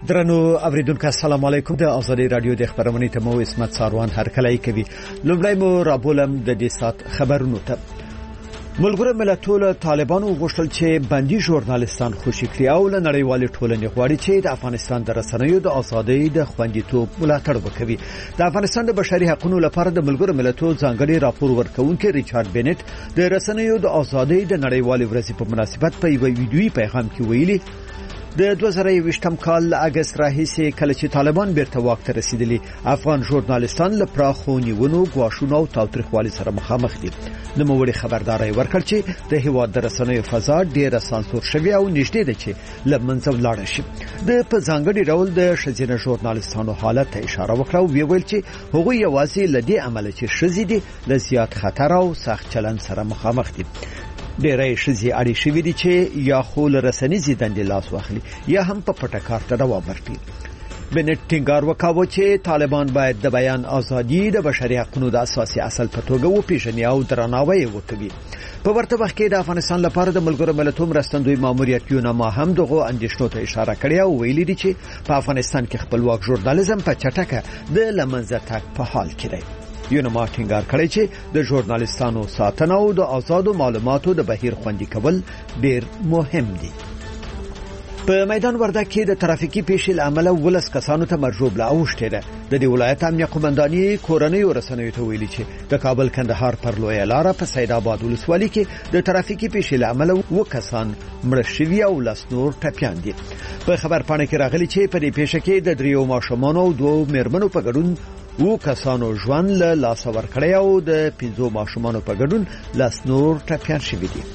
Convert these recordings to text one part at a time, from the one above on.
درنو اوریدونکو السلام علیکم. د ازادي رادیو د خبرونې ته مو اسمت ساروان هرکلی کوي. لومړی مو رابولم د دې سات خبرونو ته. ملګرو ملتونو طالبانو غوښتل چې بندي ژورنالستان خوشي کړي او له نړیوالې ټولنې غواړي چې د افغانستان د رسنیو د ازادۍ د خوندیتوب ملاتړ وکړي. د افغانستان د بشري حقوقو لپاره د ملګرو ملتونو ځانګړي راپور ورکونکي ریچارډ بینټ د رسنیو د ازادۍ د نړیوالې ورځې په مناسبت په یو ویډیويي پیغام کې ویلي د 2020 کال له اگست راهیسې کله چې طالبان بیرته واک ته رسیدلي افغان ژورنالستان له پراخو نیونو غواښونو او تاوتریخوالي سره مخامخ دي. نوموړي خبرداري ورکړ چې د هیواد د رسنیو فضا ډیره سانسور شوی او نږدې ده چې له منځه ولاړ شي. د په ځانګړي ډول د ښځینه ژورنالستانو حالت ته اشاره وکړه او ویل چې هغوی یوازې له دې عمله چې ښځې دي له زیات خطر او سخت چلند سره مخامخ دي. ډېرې ښځې اړې شوې دي چې یا خو له رسنیزې دندې لاس واخلي یا هم په پټه کار ته دوام ورکړي. بنټ ټینګار وکاوه چې طالبان باید د بیان ازادي د بشري حقوقو د اساسي اصل په توګه وپیژني او درناوی وکړي. په ورته وخت کې د افغانستان لپاره د ملګرو ملتونو مرستندوی ماموریت یونما هم دغه اندیشنو ته اشاره کړې او ویلي دي چې په افغانستان کې خپلواک ژورنالیزم په چټکه د لمنځه تګ په حال کې دی. یونما ټینګار کړی چې د ژورنالیستانو ساتنه او د آزادو معلوماتو د بهیر خوندي کول ډیر مهم دي. په میدان وردګ کې د ترافیکي پیښې له امله 12 کسانو ته مرجوبله اوښتې ده. د دې ولایت امنیه قومندانۍ کورنۍ رسنیو ته ویلي چې د کابل کندهار پر لویه لار په سید آباد ولسوالۍ کې د ترافیکي پیښې له امله 2 کسان مړه شوي او لس نور ټپیان دي. په خبرپاڼه کې راغلي چې په دې پیښه کې د 3 ماشومانو او 2 میرمنو په ګډون 2 کسانو ژوند له لاس ورکړی او د 5 ماشومانو په ګډون لس نور ټپیان شوي دي.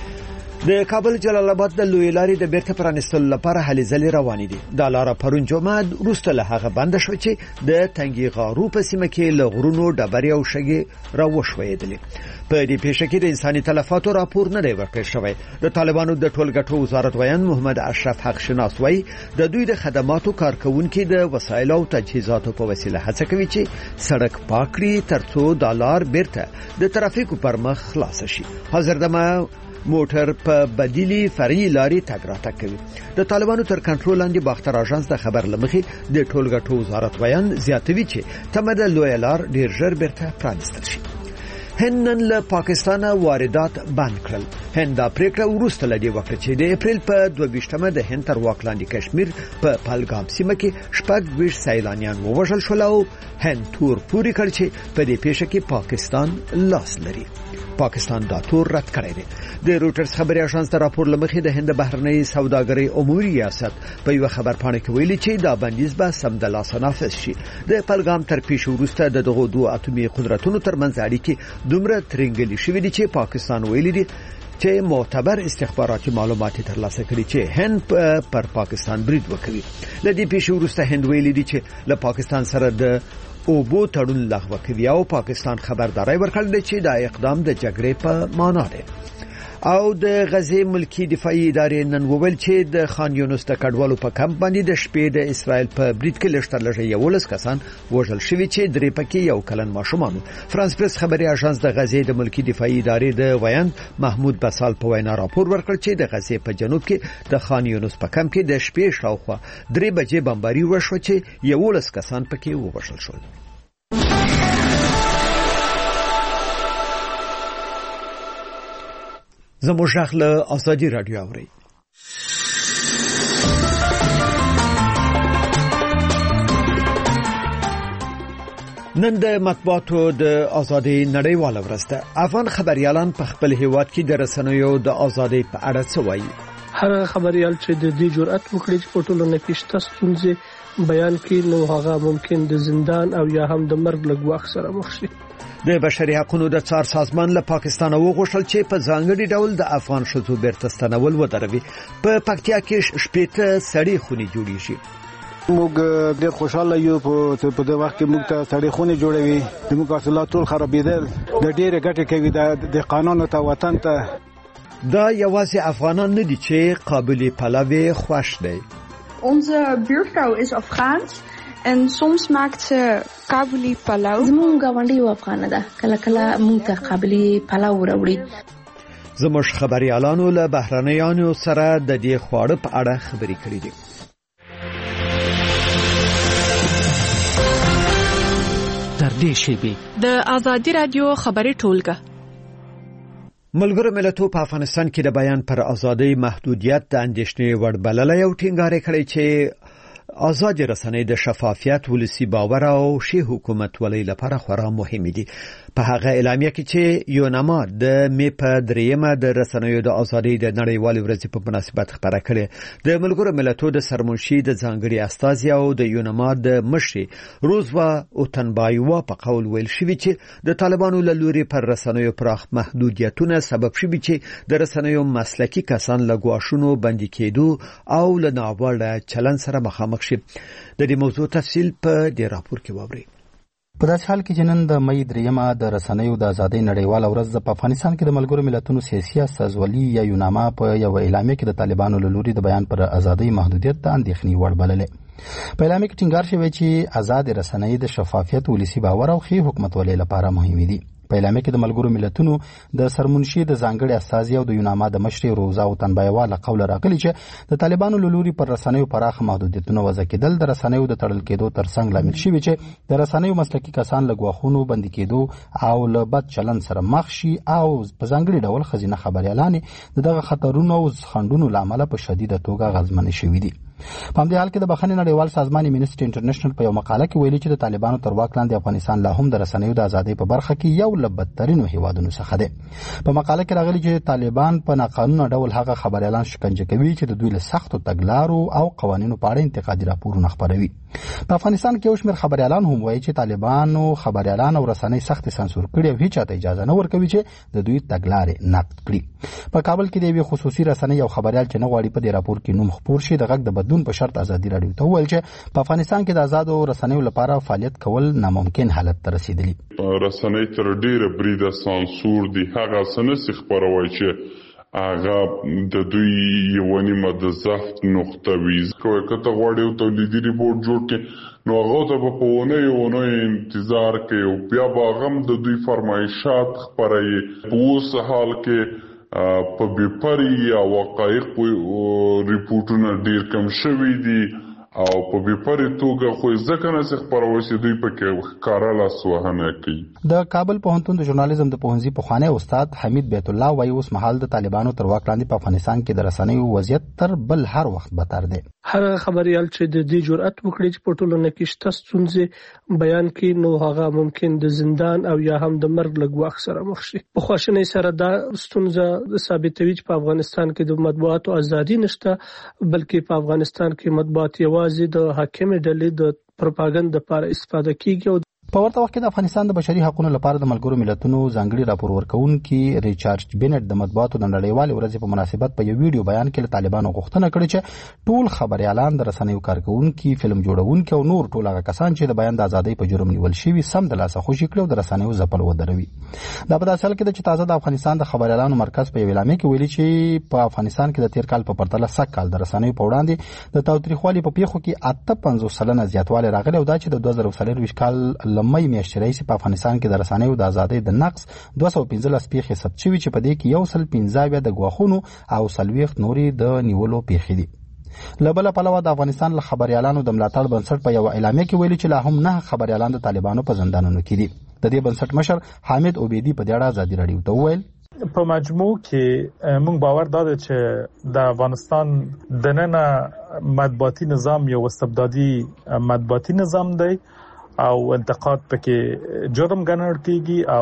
د کابل جلال آباد د لوی لارې د بیرته پرانیستلو لپاره هلې ځلې روانې دي. دا لار پرون جمعه وروسته له هغه بند شو چې د تنګي غارو په سیمه کې له غرونو ډبرې او شګې راوښویدلې. په دې پیښه کې د انساني تلفاتو راپور نه دی ورکړل شوی. د طالبانو د ټولګټو وزارت ویان محمد اشرف حق شناس وایي د دوی د خدماتو کارکونکو د وسایل او تجهیزاتو په وسیله هڅه کوي چې سړک پاک کړي ترڅو د لار بیرته د ترافیکو پر مخ خلاص شي. حاضر دمه موټر په بدیلی فرعي لارې تګ راتګ کوي. د طالبانو تر کنټرول لاندې باختر اژانس د خبر لمخې د ټولګټو وزارت ویان زیاتوي چې تمه د لوی لار ډیر ژر بیرته پرانیستل شي. هند نن له پاکستان واردات بند کړل. هند دا پریکړه وروسته لدی وکړه چې د اپریل په 22مه د هند تر واک لاندې کشمیر په پهلګام سیمه کې 26 سیلانیان ووژل شول او هند تور پوری کړ چې په دې پیښه کې پاکستان لاس لري. پاکستان دا تور رد کړی دی. د روټرز خبري اژانس د راپور لمخې د هند بهرنۍ سوداګرۍ امور ریاست په یو خبرپاڼه کې ویلي چې دا بندیز به سمدلاسه نافذ شي. د پهلګام تر پیښې وروسته دغه 2 اتومي قدرتونو ترمنځ اړیکې دومره ترنګلې شوې دي چې پاکستان ویلي دی چې معتبر استخباراتي معلومات ترلاسه کړي چې هند پر پاکستان برید وکړي. له دې پیښې وروسته هند ویلي دی چې له پاکستان سره د اوبو تړون لغوه کوي او پاکستان خبرداري ورکړل چې دا اقدام د جګړې په معنا دی. او د غزې ملکی دفاعي ادارې نن وویل چې د خان یونس د کډوالو په کمپ باندې د شپې د اسرائیل په برید کې لږترلږه 11 کسان وژل شوي چې 3 پکې یو کلن ماشومان. فرانس پریس خبري اژانس د غزې د ملکی دفاعي ادارې د ویان محمود بسال په وینا راپور ورکړ چې د غزې په جنوب کې د خان یونس په کمپ کې د شپې شاوخوا 3 بجې بمباري وشو چې 11 کسان پکې ووژل شول. زموږ ژغ له ازادي رادیو اوري. نن د مطبوعاتو د ازادي نړیواله ورځ ده. افغان خبريالان په خپل هیواد کې د رسنیو د ازادي په اړه څه وایي؟ هر خبريال چې د دې جرأت وکړي چې په ټولنه کې شته ستونزې بیان کړي نو هغه ممکن د زندان او یا هم د مرګ له ګواښ سره مخ شي. د بشري حقوقو د څار سازمان له پاکستان وغوښتل چې په ځانګړي ډول د افغان شذو بیرته ستنول ودروي. په پکتیا کې شپېته سړي خونې جوړیږي. موږ ډېر خوشاله یو په دې وخت کې موږ ته سړي خونې جوړوي. د موږ حاصلات ټول خرابېدل. د ډېرې ګټې کوي د قانون ته وطن ته. دا یوازې افغانان نه دي چې قابلیت پلوي خوښ دي. Onze buurvrouw is Afghaans en soms maakt ze kabuli palau. زموږ غونډي و افغان ده. کله کله موږ ته قابلی پلاو وروړي. زموږ خبريالانو له بهرنیانو سره د دې خواړه په اړه خبرې کړې دي. نږدې شي. د ازادي رادیو خبري ټولګه. ملګرو ملتونو په افغانستان کې د بیان پر ازادۍ محدودیت د اندېښنې وړ بللی او ټینګار کړی چې آزاد رسنۍ د شفافیت، ولسی باور او ښه حکومت ولې لپاره خورا مهم دي. په هغه اعلامیه کې چې یوناما د می په دریمه د رسنیو د ازادۍ د نړیوالې ورځې په مناسبت خبره کړې، د ملګرو ملتونو د سرمنشي د ځانګړي استازي او د یوناما د مشر روزوا اوتنبایوا په قول ویل شوی چې د طالبانو له لوري پر رسنیو پراخ محدودیتونه سبب شوی چې د رسنیو مسلکي کسان له ګواښونو بندي کېدو او له ناوړه چلند سره مخامخ شي. د دې موضوع تفصیل په دې راپور کې واورئ. په داسې حال کې چې نن د مې دریمه د رسنیو د ازادۍ نړیواله ورځ په افغانستان کې د ملګرو ملتونو سیاسي استازولي یا یوناما په یو اعلامیه کې د طالبانو له لوري د بیان پر ازادۍ محدودیت د اندېښنې وړ بللې. په اعلامیه کې ټینګار شوی چې آزاد رسنۍ د شفافیت، ولسی باور او ښه حکومتولۍ لپاره مهمې دي. په اعلامیه کې د ملګرو ملتونو د سرمنشي د ځانګړي استازي او د یوناما د مشر روزا اوتنبایوا له قوله راغلي چې د طالبانو له لوري پر رسنیو پراخ محدودیتونه وضع کېدل د رسنیو د تړل کېدو ترڅنګ لامل شوي چې د رسنیو مسلکي کسان له ګواښونو بندي کېدو او له بد چلند سره مخ شي او په ځانګړي ډول ښځینه خبریالانې د دغه خطرونو او خنډونو له امله په شدیده توګه اغېزمنې شوي دي. په همدې حال کې د بخښنې نړیوال سازمان امنیسټي انټرنیشنل په یو مقاله کې ویلي چې د طالبانو تر واک لاندې افغانستان لا هم د رسنیو د ازادۍ په برخه کې یو له بدترینو هیوادونو څخه دی. په مقاله کې راغلي چې طالبان په ناقانونه ډول هغه خبریالان شکنجه کوي چې د دوی له سختو تګلارو او قوانینو په اړه انتقادي راپورونه خپروي. په افغانستان کې یو شمېر خبریالان هم وایي چې طالبانو خبریالان او رسنۍ سخت سانسور کړي او هیڅ چاته اجازه نه ورکوي چې د دوی تګلارې نقد کړي. په کابل کې د یوې خصوصي رسنۍ او خبریال چې نه غواړي په دې راپور کې نوم خپور شي د غږ د بدلون په شرط ازادي راډیو ته وویل چې په افغانستان کې د آزادو رسنیو لپاره فعالیت کول ناممکن حالت ته رسیدلی. رسنۍ تر ډیره بریده سانسور دي، هغه څه نشي خپروي چې هغه د دوی یو نیمه د ضعف نقطه وي. کوي کته غواړي او تولیدي ریپورت جوړ کړي نو هغه ته په ونه انتظار کوي او بیا به هم د دوی فرمایشات خپروي. په اوس حال کې په بیپری او وقایق ریپورتونه ډیر کم شوي دي او په بیپری توګه خو ځکه نه خپروي چې دوی په کې ښکاره لاسوهنه کوي. د کابل پوهنتون د ژورنالیزم د پوهنځي پخوانی استاد حمید بیت الله وایي اوس مهال د طالبانو تر واک لاندې په افغانستان کې د رسنیو وضعیت تر بل هر وخت بدتر دی. هر خبريال چې د دې جرأت وکړي چې په ټولنه کې شته ستونزې بیان کړي نو هغه ممکن د زندان او یا هم د مرګ له ګواښ سره مخ شي. په خواشنۍ سره دا ستونزه ثابتوي چې په افغانستان کې د مطبوعاتو ازادي نشته، بلکې په افغانستان کې مطبوعات یوازې د حاکمې ډلې د پروپاګاندا لپاره استفاده کیږي. په ورته وخت کې د افغانستان د بشري حقوقو لپاره د ملګرو ملتونو ځانګړي راپور ورکوونکي ریچارډ بینټ د مطبوعاتو د نړیوالې ورځې په مناسبت په یو ویډیو بیان کې له طالبانو غوښتنه کړې چې ټول خبريالان د رسنیو کارکونکي، فلم جوړونکي او نور ټول هغه کسان چې د بیان د ازادۍ په جرم نیول شوي سم د لاسه خوشي کړي او د رسنیو ځپل ودروي. دا په داسې حال کې چې تازه د افغانستان د خبريالانو مرکز په یو اعلامیه کې ویلي چې په افغانستان کې د تیر کال په پرتله سږ کال د رسنیو په وړاندې د تاوتریخوالي په پیښو کې 58% زیاتوالی راغلی او دا چې د 2024 کال لمې میاشتې په افغانستان کې د رسنیو د ازادۍ د نقص 215 پیښې ثبت شوي چې په دې کې 115 د غواخونو او 40 نورې د نیولو پیښې دي. له بل پلوه د افغانستان له خبريالانو د ملاتړ بنسټ په یو اعلامیه کې ویلي چې لا هم 9 خبريالان د طالبانو په زندانونو کې دي. د دې بنسټ مشر حامد عبیدی په دې اړه ازادي راډیو ته وویل په مجموع کې موږ باور داده چې د افغانستان دننه مطبوعاتي نظام یو استبدادي مطبوعاتي نظام دی او انتقاد پکې جرم ګڼل کیږي او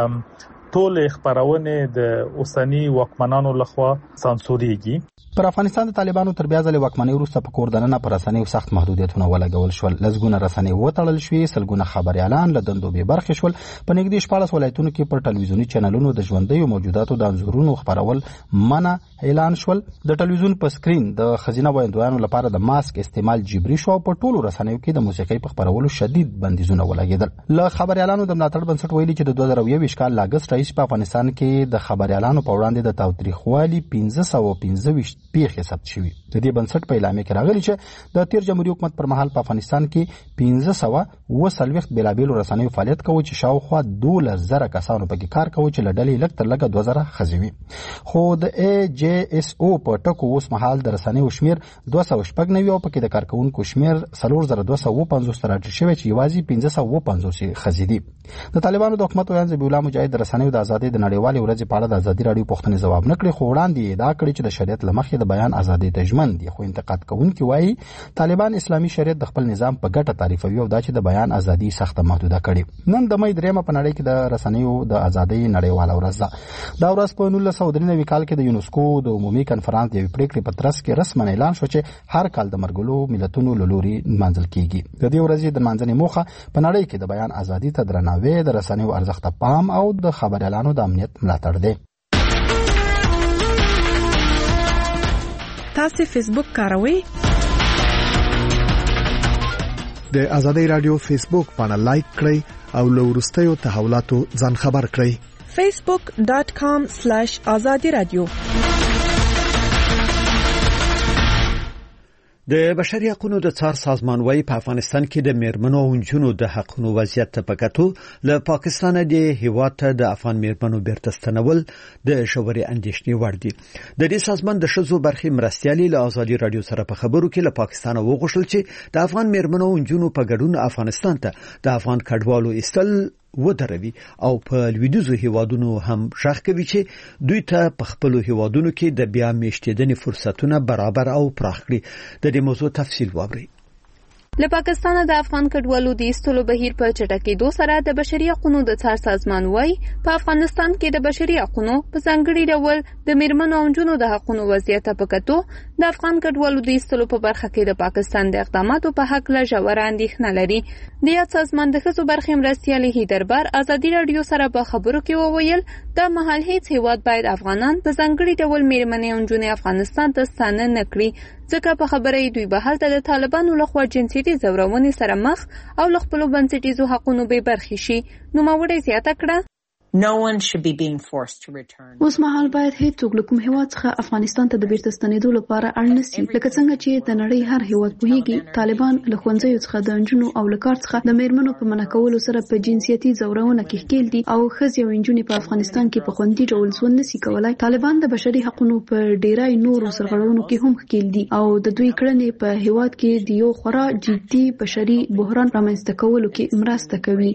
ټول خبرونه د اوسنی واکمنانو لخوا سانسوريږي. پر افغانستان د طالبانو تر بیا ځلې واکمنۍ وروسته په کور دننه پر رسنیو سخت محدودیتونه ولګول شول. لږونه رسنۍ وتړل شوې، سلګونه خبريالان له دندو بې برخې شول. په نږدې 14 ولایتونو کې پر ټلویزیوني چینلونو د ژوندیو موجوداتو د انځورونو خبرول منع اعلان شول. د ټلویزیون په سکرین د خزینه وایندویانو لپاره د ماسک استعمال جبري شو او په ټولو رسنیو کې د موسیقۍ په خبرولو شدید بندیزونه ولګېدل. له خبريالانو د ملاتړ بنسټ ویلي چې د 2021 کال لاګسټ راځي په افغانستان کې د خبريالانو په وړاندې د تاوتریخوالي 1525 پیښې ثبت شوې. د دې بنسټ په اعلامیه کې راغلي چې د تیر جمهوریت حکومت پر مهال په افغانستان کې 1540 بیلابیل رسنیو فعالیت کوي چې شاوخوا 12000 کسانو پکې کار کوي چې لړلې لږ تر لږه 2000 خزوي. خو د AJSO په ټکو اوس مهال د رسنیو شمیر 290 او پکې د کارکونکو شمیر 4250 تر راټیټ شوی چې یوازې 1550 خزيدي. د طالبانو د حکومت ویان ذبیح الله مجاهد د رسنیو د ازادۍ د نړیوالې ورځې په اړه د ازادي رادیو پوښتنې ځواب نه کړی، خو وړاندې ادعا کړې چې د شریعت له مخې د بیان ازادۍ ته ژمن دي. خو انتقاد کوونکي وایي طالبان اسلامي شریعت د خپل نظام په ګټه تعریفوي او دا چې د بیان ازادي سخت محدوده کړي. نن د مې درېمه په نړۍ کې د رسنیو د ازادۍ نړیواله ورځ ده. دا ورځ په 1993 کال کې د یونسکو د عمومي کنفرانس د پریکړې په ترڅ کې رسماً اعلان شو چې هر کال د مرګلو ملتونو له لوري نمانځل کیږي. د دې ورځې د نمانځنې موخه په نړۍ کې د بیان ازادي ته درناوی، د رسنیو ارزښت ته پام او د خبريالانو د امنیت ملاتړ دی. تاسو فیسبوک کاروئ؟ د ازادۍ رادیو فیسبوک باندې لایک کړئ او له وروستیو تحولاتو ځان خبر کړئ. facebook.com/azadi-radio. د بشري حقوقو د څار سازمان وايي په افغانستان کې د میرمنو او نجونو د حقوقو وضعیت ته پکاتو له پاکستان د هیواد ته د افغان میرمنو بیرته ستنول د شوري اندېښنې وړ دي. د دې سازمان د شذو برخې مرستيالي له ازادي رادیو سره په خبرو کې له پاکستان وغوښتل چې د افغان میرمنو او نجونو په ګډون افغانستان ته د افغان کډوالو استل ودروي او په لویدیزو هیوادونو هم شاخ کوي چې دوی ته په خپل هیوادونو کې د بیا میشتېدنې فرصتونه برابر او پراخ کړي. د دې موضوع تفصیل واورئ. له پاکستان د افغان کډوالو د ایستلو بهیر په چټکېدو سره د بشري حقوقو د څار سازمان وايي په افغانستان کې د بشري حقوقو په ځانګړي ډول د میرمنو او نجونو د حقوقو وضعیت په کتو د افغان کډوالو د ایستلو په برخه کې د پاکستان د اقداماتو په حق له ژوره اندېښنه لري. د یاد سازمان د ښځو برخې مرستیالې هیدربار ازادي رادیو سره په خبرو کې وویل د مهال هیڅ هیواد باید افغانان په ځانګړي ډول میرمنې او نجونې افغانستان ته ستانه نه کړي، ځکه په خبره دوی به هلته د طالبانو لخوا جنسیتي ځورونې سره مخ او له خپلو بنسټیزو حقونو بې برخې شي. نوموړې زیاته کړه اوس مهال باید هیڅوک له کوم هیواد څخه افغانستان ته د بیرته ستنېدو لپاره اړ نه سي، لکه څنګه چې د نړۍ هر هیواد پوهیږي طالبان له ښوونځیو څخه د نجونو او له کار څخه د میرمنو په منع کولو سره په جنسیتي ځورونه کې ښکېل دي او ښځې او نجونې په افغانستان کې په خوندي ډول ژوند نشي کولای. طالبان د بشري حقوقو په ډیرای نورو سرغړونو کې هم ښکېل دي او د دوی کړنې په هیواد کې د یو خورا جدي بشري بحران رامنځته کولو کې مرسته کوي.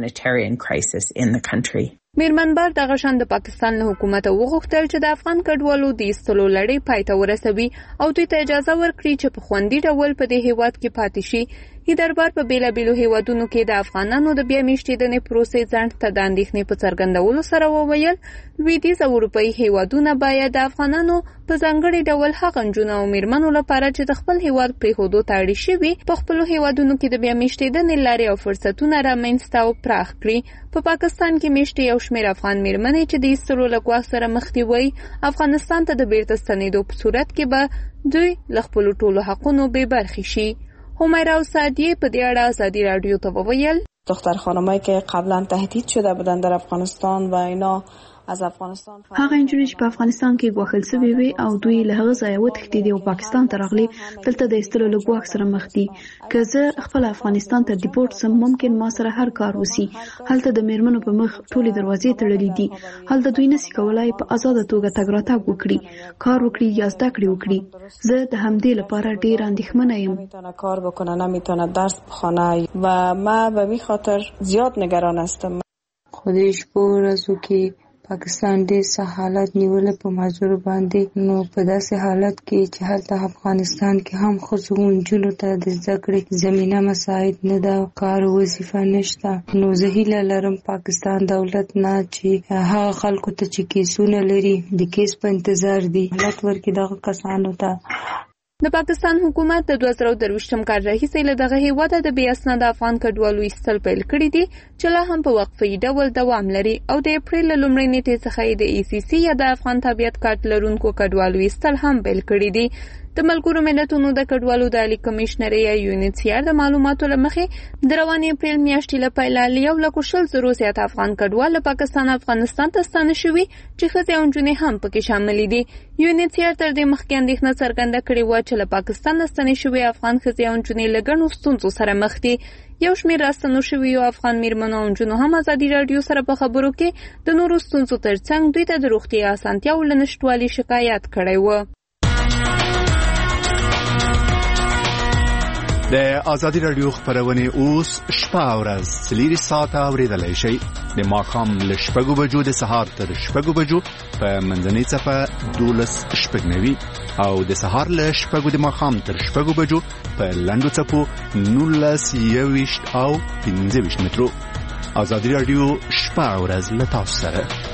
میرمنبر دغه شان د پاکستان له حکومت وغوښتل چې د افغان کډوالو د ایستلو لړۍ پای ته ورسوي او دوی ته اجازه ورکړي چې په خوندي ډول په دې هیواد کې پاتې شي. هیدربار په بیلابیلو هیوادونو کې د افغانانو د بیا میشتېدنې پروسې ځنډ ته د اندېښنې په څرګندولو سره وویل لویدیځ اروپایي هیوادونه باید د افغانانو په ځانګړي ډول هغه نجونو او میرمنو لپاره چې د خپل هیواد پرېښودو ته اړ شوي په خپلو هیوادونو کې د بیا میشتېدنې لارې او فرصتونه رامنځته او پراخ کړي. په پاکستان کې میشتې یو شمېر افغان میرمنې چې د ایستلو له ګواښ سره مخ دي وایي افغانستان ته د بیرته ستنېدو په صورت کې به دوی له خپلو ټولو حقونو بې برخې شي. همیرا سعدیه په دې اړه ازادي رادیو ته وویل دختر خانمایی که قبلا تهدید شده بودند در افغانستان و اینا از افغانستان هغه نجونې چې په افغانستان کې ګواښل شوي وي او دوی له هغه ځایه وتښتېدې او پاکستان ته راغلي دلته د ایستلو له ګواښ سره مخ دي. که زه خپل افغانستان ته ډیپورټ سم ممکن ما سره هر کار وسی. هلته د میرمنو په مخ ټولې دروازې تړلې دي. هلته دوی نشي کولای په آزاده توګه تګ راتګ وکړي، کار وکړي یا زده کړې وکړي. زه د همدې لپاره ډېر اندېښمنه یم. نمیتونه کار بکنه، نمیتونه درس بخونه و ما به می خاطر زیاد نگران هستم. خودش په ورځو کې پاکستان ډېر څه حالت نیولې په معذور باندې، نو په داسې حالت کې چې هلته افغانستان کې هم ښځو او نجونو ته د زده کړې زمینه مساعد نه ده، کار وظیفه نشته. نو زه هیله لرم پاکستان دولت نه چې هغه خلکو ته چې کیسونه لري د کیس په انتظار دي مهلت ورکړي دغه کسانو ته. د پاکستان حکومت د 2023م کال راهیسې له دغه هیواده د بې اسناده افغان کډوالو ایستل پیل کړي دي چې لا هم په وقفي ډول دوام لري او د اپریل له لومړۍ نیټې څخه د ECC یا د افغان تابعیت کارت لرونکو کډوالو ایستل هم پیل کړي دي. د ملګرو ملتونو د کډوالو د عالی کمشنري یونیسیار د معلوماتو لمخې د روانې اپریل میاشتې له پیله 1,20,000 زیات افغان کډوال له پاکستان افغانستان ته ستانه شوي چې ښځې او نجونې هم پکې شامل دي. یونیسیار تر دې مخکې اندېښنه څرګنده کړې وه چې له پاکستان ستنې شوي افغان ښځې او نجونې له ګڼو ستونزو سره مخ دي. یو شمېر راستنو شویو افغان میرمنو او نجونو هم ازادي راډیو سره په خبرو کې د نورو ستونزو ترڅنګ دوی ته د روغتیا اسانتیاو له نشتوالي شکایت کړی و. د آزادي راډیو خبرونه اوس شپه او ورځ 3 ساعته اوریدلای شئ. د ماښام له 6 بجو د سهار تر 6 بجو په منځنۍ صفه 12:90 او د سهار له 6 د ماښام تر 6 بجو په لنډو صفو 19:20 او 15 مترو. آزادي راډیو شپه او ورځ له تاسو سره.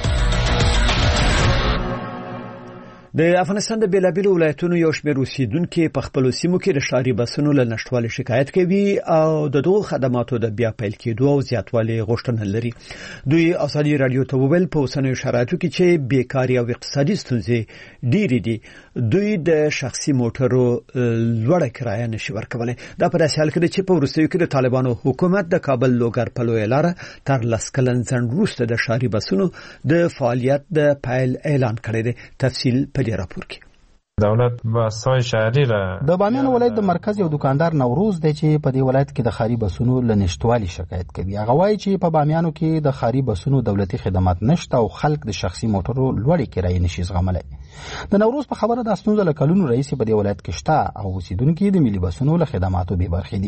د افغانستان د بیلابیلو ولایتونو یو شمېر اوسیدونکو په خپل سیمو کې د ښاري بسونو له نشټوالي شکایت کوي او د دغو خدماتو د بیا پیل کېدو او زیاتوالي غوښتنه لري. دوی آزادي راډیو ته وویل په اوسنیو شرایطو کې چې بیکاري او اقتصادي ستونزې ډېرې دي دوی د شخصي موټرو لوړه کرایه نشي ورکولی. دا په داسې حال کې چې په وروستیو کې د طالبانو حکومت د کابل لوګر په لویه لاره تر 10 کلن ځنډ وروسته د ښاري بسونو د فعالیت د پیل اعلان کړی دی. تفصیل په دې راپور کې. دولت بسای شهري را د بامیان ولایت د مرکز یو دکاندار نوروز دی چې په دې ولایت کې د خاري بسونو له نشټوالي شکایت کوي. هغه وایي چې په بامیانو کې د خاري بسونو دولتي خدمات نشته او خلک د شخصي موټرو لوړې کرایې نشي زغملای. د نوروز په خبره د ستونزې له کلونو رئیس په دې ولایت کې شته او اوسیدونکو د ملي بسونو له خدماتو بې برخې دي.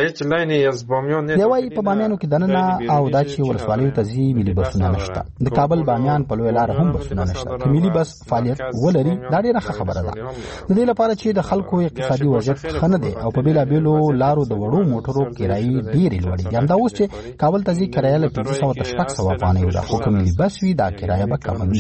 یوای په بامیانو کې دننه او دا چې ولسوالیو ته ځي ملي بسونه نشته. د کابل بامیان په لوی لار هم بسونه نشته. چې ملي بس فعالیت ولري دا ډیره ښه خبره ده. د دې لپاره چې د خلکو اقتصادي وضعیت ښه نه دی او په بیلابیلو لارو د وړو موټرو کرایې ډېرې لوړې دي. همدا اوس چې کابل ته ځي کرایه له 500 تر 600 افغانۍ ده، خو که ملي بس وي دا کرایه به کمه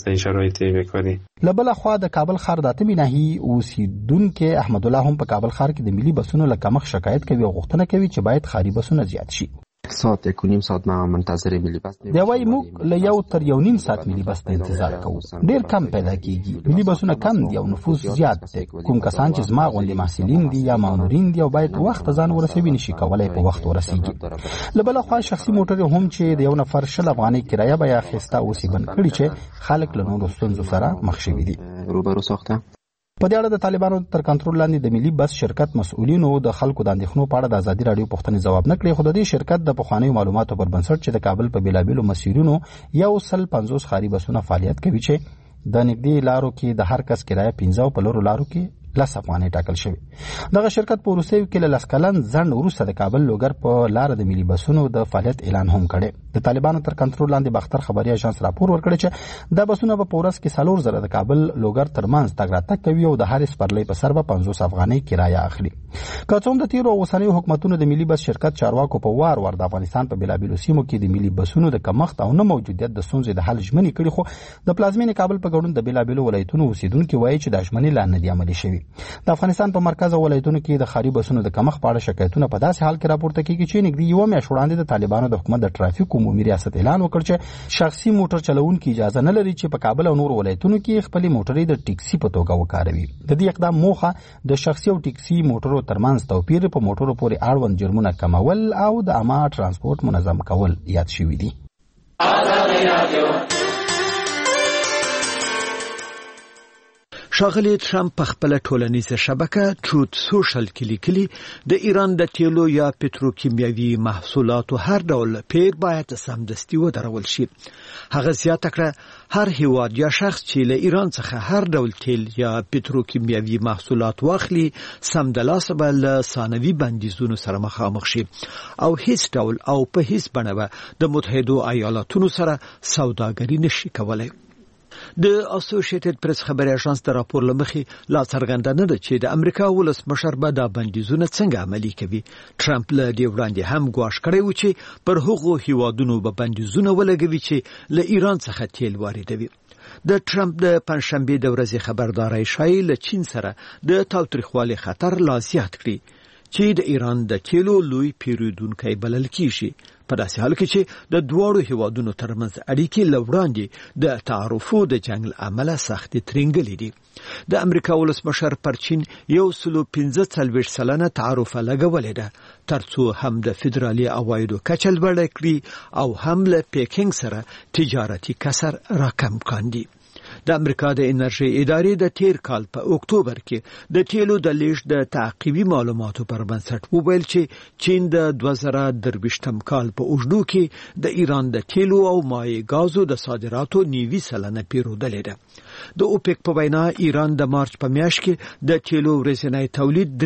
وي. له بله خوا د کابل ښار د اتمې ناحیې اوسیدونکي احمد الله هم په کابل ښار کې د ملي بسونو له کمښت شکایت کوي او غوښتنه کوي چې باید خاري بسونه زیات شي. ساعت 1.5 ساعت ما منتظر ملي بس دی وای موږ له 1 تر 1.5 ساعت ملي بس ته انتظار کوو. ډیر کم پیدا کیږي. ملي بسونه کم دي او نفوس زیات دی. کوم کسان چې زما غوندې محصلین دي یا مامورین دي او باید وخت ځان ورسوي نشي کولای په وخت ورسیږي. له بل خوا شخصي موټر هم چې د یو نفر 10 افغانۍ کرایه به اخیسته او سی بند کړي چې خلک له نورو ستونزو سره مخ شوي دي. روبرو ساخته په دې اړه د طالبانو تر کنټرول لاندې د ملي بس شرکت مسؤلینو د خلکو د اندېښنو په اړه د آزادي راډیو پوښتنې ځواب نه کړی، خو د دې شرکت د پخوانیو معلوماتو پر بنسټ چې د کابل په بیلابیلو مسیرونو 150 خاري بسونه فعالیت کوي چې د نږدې لارو کې د هر کس کرایه 15 او په لورو لارو کې 10 افغانۍ ټاکل شوی. دغه شرکت په وروستیو کې له 10 کلن ځنډ وروسته د کابل لوګر په لار د ملي بسونو د فعالیت اعلان هم کړی. د طالبانو تر کنټرول لاندې باختر خبري اژانس راپور ورکړی چې دا بسونه په ورځ کې 4 د کابل لوګر ترمنځ تګ راتګ کوي او د هر سپرلۍ په سر به 50 افغانۍ کرایه اخلي. که څوم د تیرو اوسنیو حکومتونو د ملي بس شرکت چارواکو په وار د افغانستان په بیلابیلو سیمو کې د ملي بسونو د کمښت او نه موجودیت د ستونزې د حل ژمنې کړي، خو د پلازمینې کابل په ګډون د بیلابیلو ولایتونو اوسیدونکو وایي چې د ژمنې لا نه دي عملي شوي. د افغانستان په مرکز او ولایتونو کې د خاري بسونو د کمښت په اړه شکایتونه په داسې حال کې راپورته کیږي چې نږدې یو میاشت وړاندې د طالبانو د حکومت د ټرافیک عمومي ریاست اعلان وکړ چې شخصي موټر چلوونکي اجازه نه لري چې په کابل او نور ولایتونو کې خپل موټرې د ټیکسي په توګه وکاروي. د دې اقدام موخه د شخصي او ټیکسي موټرو ترمنځ توپیر په موټرو پورې اړوند جرمونه کمول او د عامه ترانسپورت منظم کول یاد شوي دي. ښاغلی ټرمپ په خپل ټولنیزه شبکه ټروت سوشل کې لیکلي د ایران د تیلو یا پتروکیمیاوي محصولاتو هر ډول پیر باید سمدستي ودرول شي. هغه زیاته کړه هر هیواد یا شخص چې له ایران څخه هر ډول تیل یا پتروکیمیاوي محصولات واخلي سمدلاسه به له ثانوي بندیزونو سره مخامخ شي او هیڅ ډول او په هیڅ بڼه به د متحده ایالاتونو سره سوداګري نشي کولای. د اسوسییټډ پریس خبري اژانس د راپور لمخې لا څرګنده نه ده چې د امریکا ولسمشر به دا بندیزونه څنګه عملي کوي. ټرمپ له دې وړاندې هم ګواښ کړی و چې پر هغو هیوادونو به بندیزونه ولګوي چې له ایران څخه تیل واردوي. د ټرمپ د پنځشنبه د ورځې خبرداري شایي له چین سره د تاوتریخوالي خطر لا زیات کړي چې د ایران د تیلو لوی پیرودونکی بلل کیږي. په داسې حال کې چې د دوړو هیوادونو ترمنځ اړیکې لوړاندې د تعرفو د جنگ عمله سختي ترنګلې دي. د امریکا ولسمشر پر چین 145 سلنه تعرفه لګولې ده ترڅو هم د فدرالي عوایدو کچه لوړه کړي او هم له پیکینګ سره تجارتي کسر راکم کاندي. د امریکا د انرژي ادارې د تیر کال په اکتوبر کې د تیلو د لیږد د تعقیبي معلوماتو پر بنسټ وویل چې چین د 2023 کال په اوږدو کې د ایران د تیلو او مایع غازو د صادراتو 90 سلنه پیرودلې ده. د اوپک په وینا ایران د مارچ په میاشت کې د تیلو ورځنی تولید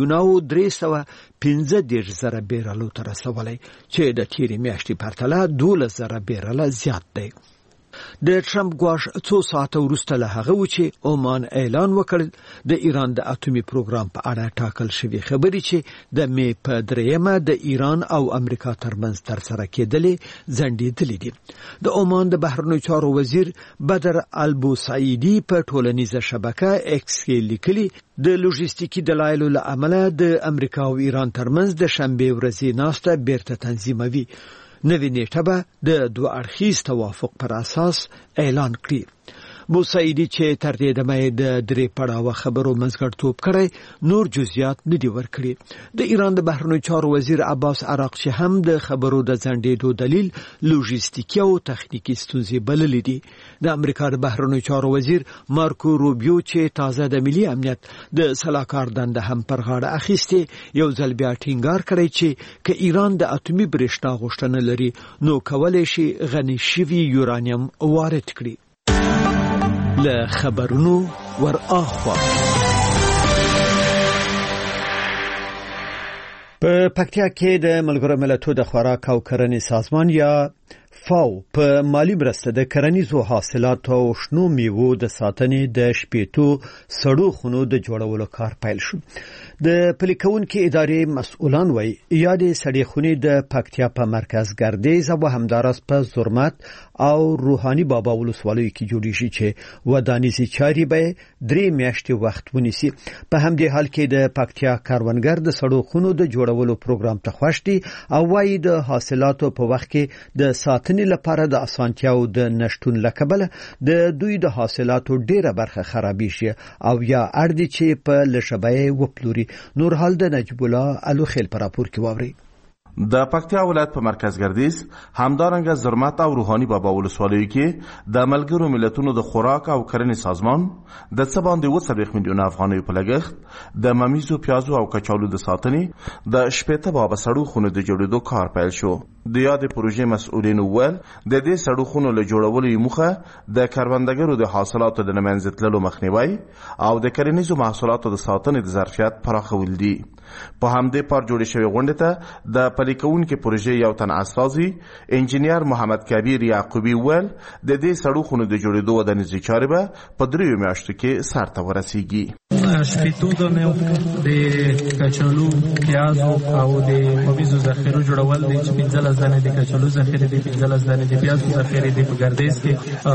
3,315,000 بیرلو ته رسولی چې د تیرې میاشتې پرتله 12,000 بیرله زیات دی. د ټرمپ ګواښ څو ساعته وروسته له هغه و چې عمان اعلان وکړ د ایران د اټومي پروګرام په اړه ټاکل شوی خبرې چې د می په 3 د ایران او امریکا ترمنځ ترسره کېدلې ځنډېدلې دي. د عمان د بهرنیو چارو وزیر بدر البوسعیدي په ټولنیزه شبکه ایکس کې لیکلي د لوژیستیکي دلایلو له امله د امریکا او ایران ترمنځ د شنبه ورځې ناسته بیرته تنظیموي. نوی نیټه به د دوه اړخیز توافق پر اساس اعلان کړي. بوسعیدي چې تر دې دمه د 3 پړاوه خبرو منځګړیتوب کړی نور جزئیات نه دي ورکړي. د ایران د بهرنیو چارو وزیر عباس عراقچي هم د خبرو د ځنډېدو دلیل لوژیستیکي او تخنیکی ستونزې بللې دي. د امریکا د بهرنیو چارو وزیر مارکو روبیو چې تازه د ملي امنیت د سلاکار دنده هم پر غاړه اخیستې یو ځل بیا ټینګار کړی چې که ایران د اټومي برېښنا غوښتنه لري نو کولای شي غني شوي یورانیم وارد کړي. له خبرونو ور اخوا په پکتیا کې د ملګرو ملتونو د خوراک او کرنې سازمان یا فاو په مالی مرسته د کرنیزو حاصلاتو او شنو میوو د ساتنې د شپېتو سړو خونو د جوړولو کار پیل شو. د پلیکونکو ادارې مسؤلان وایي یادې سړې خونې د پکتیا په مرکز ګردیز او همدارس په زرمت او روحاني بابا ولسوالیو کې جوړیږي چې ودانیزي چاري به 3 میاشتې وخت ونیسي. په همدې حال کې د پکتیا کاروانګر د سړو خونو د جوړولو پروګرام ته خوښ دي او وایي د حاصلاتو په وخت کې د ساتنې لپاره د اسانتیاو د نشټون لکبله د دوی د حاصلاتو ډیره برخه خرابېږي او یا اړ دي چې په لشبای وپلوري. نور حال د نجیب الله الوخیل پر راپور کې واوري. د پکتیا ولایت په مرکز ګردیز همدارنګه زرمت او روحاني بابا ولسوالیو کې د ملګرو ملتونو د خوراک او کرنې سازمان د څه باندې 30 میلیون افغانۍ په لګښت د ممیزو پیازو او کچالو د ساتنې د شپېته بابا سړو خونو د جوړېدو کار پیل شو. د یادې پروژې مسؤلین وویل د دې سړو خونو له جوړولو موخه د کروندګرو د حاصلاتو د منځ تللو مخنیوي او د کرنیزو محصولاتو د ساتنې د ظرفیت پراخول دي. په همدې پر جوړې شوې غونډې ته د پلیکونکو پروژې یو تن اساسي انجینیر محمد کبیر یعقوبی ویل د دې سړو خونو د جوړېدو ودانیزي چارې به په 3 میاشتو کې سرته ورسیږي. شپېتو د میوو د کچالو پیازو او د ممیزو ذخیرو جوړول دي چې 15 دانې د کچالو ذخیره دي 15 دانې د پیازو ذخیره دي په ګردیز کې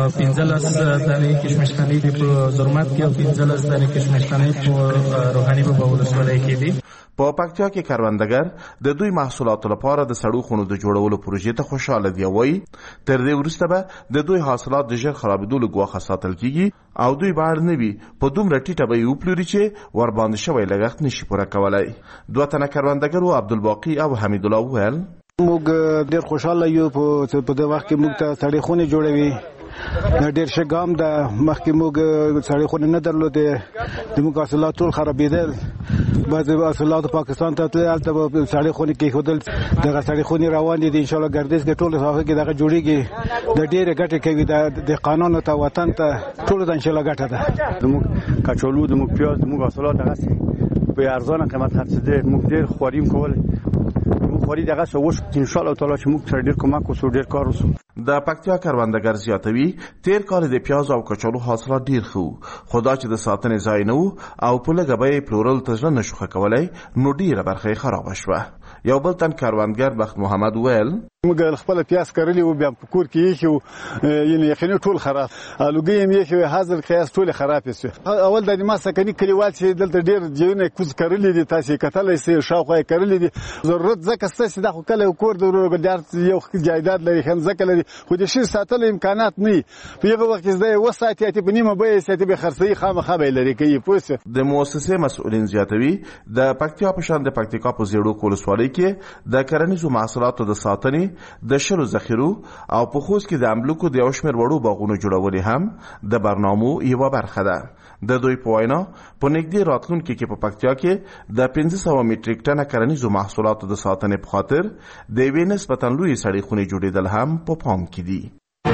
15 دانې کشمشخانې دي په زرمت کې او 15 دانې کشمشخانې په روحاني بابا ولسوالۍ کې دي. په پکتیا کې کاروندګر د دوی محصولاتو لپاره د سړو خونو د جوړولو پروژې ته خوشاله دی. وایي تر دې وروسته به د دوی حاصلات د ژر خرابېدو له ګواښه ساتل کیږي او دوی باید نه وي په دومره ټیټه به یې وپلوري چې ورباندې شوی لګښت نشي پوره کولی. 2 تنه کاروندګرو عبدالباقي او حمید الله وویل موږ ډېر خوشاله یو په دې وخت کې موږ ته سړې خونې جوړوي. ډېر ښه ګام ده. مخکې موږ سړې خونې نه درلودې د موږ حاصلات ټول خرابېدل. بعضې حاصلات پاکستان ته تلل هلته به سړې خونې کېښودل. دغه سړې خونې روانې دي انشاءالله ګردیز کې ټول ساحه کې دغه جوړېږي. د ډېرې ګټې کوي د قانون ته وطن ته ټولو ته انشاءالله ګټه ده. زموږ کچالو زموږ پیاز زموږ حاصلات دغسې په ارزانه قیمت خرڅېدل. موږ ډېر خواري هم کولی. موږ خواري دغسې وشو انشاءالله تعالی چې موږ سره ډېر کمک وشو ډېر کار وشو. د پکتیا کاروندګر زیاتوي تیر کال د پیاز او کچالو حاصلات ډیر خو خدا چې د ساتنې ځای نه او په لږه بیه پلورل تجربه نشو کولای نو ډیره برخه خراب شوه. یو بل تن کاروندګر بخت محمد ویل موږ خپل پیاس کړلی و بیا په کور کې یې یعنی یقیني ټول خراب الوګي یې حاصل قیاس ټول خراب شو. اول د ما سکني کلیوال چې دلته ډیر جوړونه کوز کړلی دي تاسو کتلای سي شاوخوا کړلی دي ضرورت ځکه ستاسو د کله کور د ورګدار یو جایداد لري خن ځکه لري خو د شي ساتل امکانات نه په یو وخت کې زده وساتي ته بنیمه به ساتي به خرڅي خامخا به لري کوي پوسه. د مؤسسه مسؤلین زیاتوي د پکتیا په شان د پکتیکا په زیړو کولسوالۍ کې د کرنیزو محصولاتو د ساتنې د شلو ذخیرو او په خوست کې د املوکو د یوشمیر وړو باغونو جوړول هم د برنامو یو برخه ده. د دوی په وینا په نږدې راتلونکي کې په پکتیا کې د 1500 میټریک ټنه کرنیزو محصولاتو د ساتنې په خاطر د یوې نسبتاً لویې سړې خونې جوړېدل هم په پام کې دي.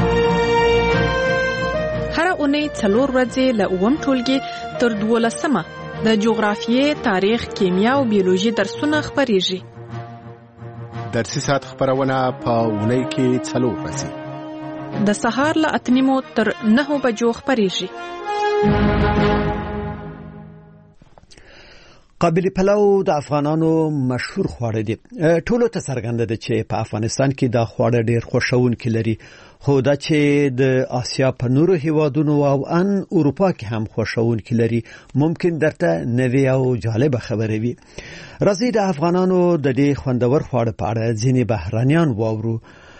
هر اونۍ 4 ورځې له اووم ټولګي تر 12مه د جغرافیې، تاریخ، کیمیا او بیولوژي درسونه خپریږي. درسي ساعت خبرونه په اونۍ کې 4 ورځې د سهار له 8:30 تر 9 بجو خپریږي. قابلی پلو د افغانانو مشهور خواړه دي. ټولو ته څرګنده ده چې په افغانستان کې دا خواړه ډیر خوښونکي لري، خو دا چې د آسیا په نورو هیوادونو او ان اروپا کې هم خوښونکي لري ممکن درته نوې او جالب خبره وي. راځي د افغانانو د دې خوندور خواړه په اړه ځینې بهرانيان واورو.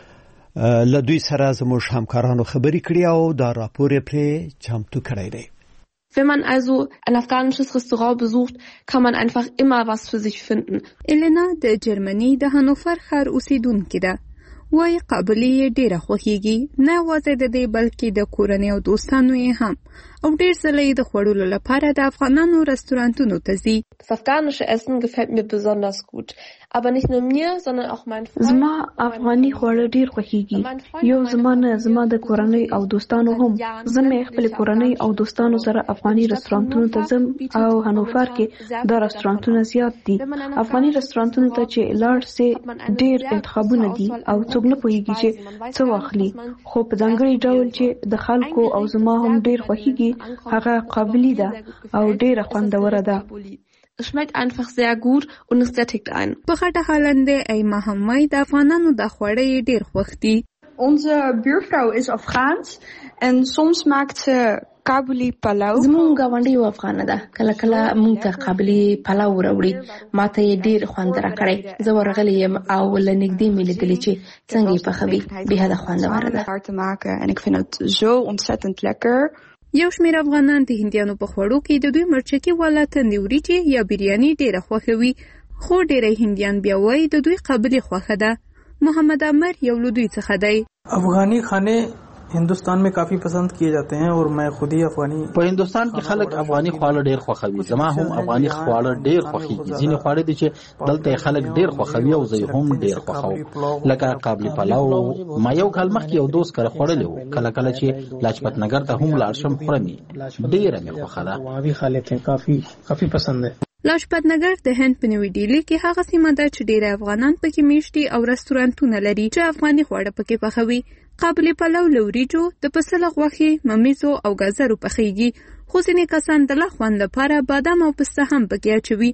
له دوی سره زموږ همکارانو خبرې کړې او دا راپور یې پرې چمتو کړی دی. Wenn man also ein afghanisches Restaurant besucht, kann man einfach immer was für sich finden. Elena د جرمني د هانوفر ښار اوسیدونکې ده. وايي قابلی ډیره خوښیږي، نه یوازې د دې بلکې د کورنۍ او دوستانو یې هم، او ډیر ځله د خوړلو لپاره د افغانانو رستورانتونو ته ځي. Das afghanische Essen gefällt mir besonders gut, aber nicht nur mir, sondern auch meinen Freunden. زما افغاني خواړه ډیر خوښیږي، یو زما د کورنۍ او دوستانو هم. زه مې خپل کورنۍ او دوستانو سره افغاني رستورانتونو ته ځم او هانوفر کې دا رستورانتونه زیات دي. افغاني رستورانتونو ته چې لاړ سي ډیر انتخابونه دي او څوک نه پوهیږي چې څه واخلي، خو په ځانګړي ډول چې د خلکو او زما هم ډیر خوښیږي هغه قابلی ده او ډیره خوندوره ده. Es schmeckt einfach sehr gut und es sättigt einen. په خټه هالنده ایما همای د افغانانو د خوړې ډیر خوښ دي. Onze buurvrouw is Afghaans en soms maakt ze قابلی پلاو. زموږ غونډه یو افغانه ده، کله کله موږ ته قابلی پلاو راوړي. ماته یې ډیر خوند راکړی. زه ورغلی یم او لنګدې مې لیدلې چې څنګه یې پخوي. به د خوندوره ده. En ik vind het zo ontzettend lekker. یو شمېر افغانان د هندیانو په خوړو کې د دوی مرچکي والا تندې وریجې یا بریاني ډیره خوښوي، خو ډیری هندیان بیا وایي د دوی قابلی خوښه ده. محمد عمر یو له دوی څخه دی. افغانی खाने हिंदुस्तान में काफी पसंद किए जाते हैं और मैं खुद ही अफगानी. په هندستان کې خلک افغاني خواړه ډیر خوښوي. زما هم افغاني خواړه ډیر خوښيږي. ځینې خواړه دي چې دلته خلک ډیر خوښوي او زه هم ډیر خوښوم، لکه قابلی پلاو. ما یو کال مخکې یو دوست کړه خوړلې و. کله کله چې لاجپت نګر ته هم لاړ شم خورم ډیره مې خوښه ده. वहाँ भी खा लेते हैं, काफी पसंद है. لاجپت نګر د هند په نیو ډیلی کې هغه سیمه ده چې ډیر افغانان پکې میشتي او رستورانتونه لري چې افغاني خواړه پکې پخوي. قابلی پلاو لوریجو د پسله غوښې، ممیزو او گازرو پخېږي، خو ځینې کسان د لا خوند لپاره بادام او پسته هم پکې اچوي.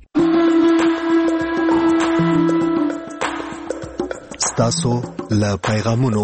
ستاسو له پیغامونو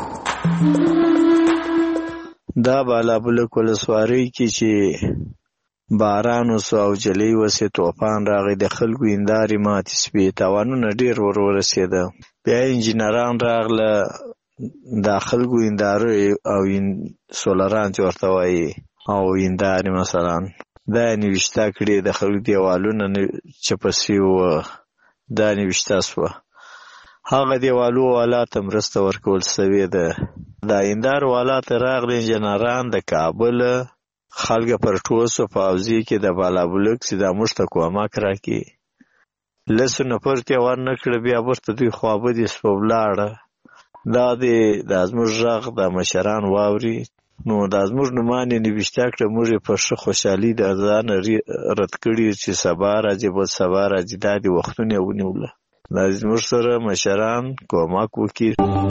دا بالابلوک ولسوالۍ کې چې باران وسو او جلی وسې طوفان راغی، د خلکو هندارې ماتې سوې، تاوانونه ډېر ورسېده. بیا انجینران راغله، دا خلکو هنداره او سولران چې ورته وایي او هندارې مثلا دا یې نوشته کړې، د خلکو دیوالونه چپه سوي وه، دا نوشته سوه. هغه دیوالو والا ته مرسته ورکول سوې ده. دا هندار والا ته راغله انجینران د کابل، خلګه پر ټوسو په اوزي کې د بالابلوک چې دا موږ ته کومک راکړي. لسو نفر ته ورنکړه، بیا ورته دوی خوابدي سوه ولاړه. دا د زموږ غږ د مشران واوري، نو دا زموږ نومانې نوشته کړه، موږ یې په ښه خوشحالي د ځان رد کړي چې سبا راځي بل سبا راځي. دا د وختونه یې ونیوله. دا زموږ سره مشران کومک وکړي.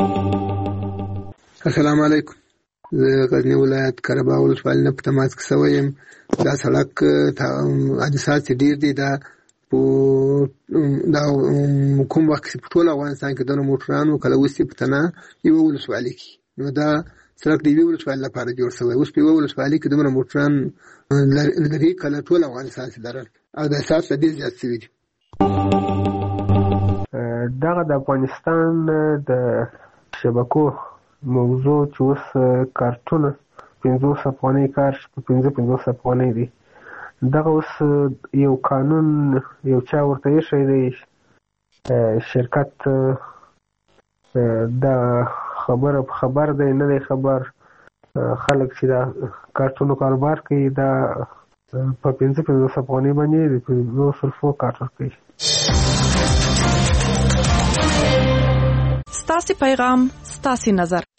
السلام علیکم. زه غزنی ولایت قره‌باغ ولسوالۍ نه په تماس کې شوی یم. دا سړک حادثات ډېر دي. دا په دا کوم وخت په ټول افغانستان کې د موټرانو کله وسی په تنه یو ولسوالۍ کې نو دا سړک دی ولسوالۍ لپاره جوړ شوی اوس په ولسوالۍ کې د موټران لري کله ټول افغانستان کې درل او د اساس د دې زیات شوی دغه د افغانستان د شبکو موضوع چې اوس کارتونه 500 افغانۍ کار په 500 افغانۍ دی دغه اوس یو قانون یو چا ورته یې دی شرکت د خبر دی نه دی خبر خلک چې دا کارتونو کاروبار کوي دا په 500 افغانۍ باندې د 200 کارت کوي. ستاسو پیغام ستاسو نظر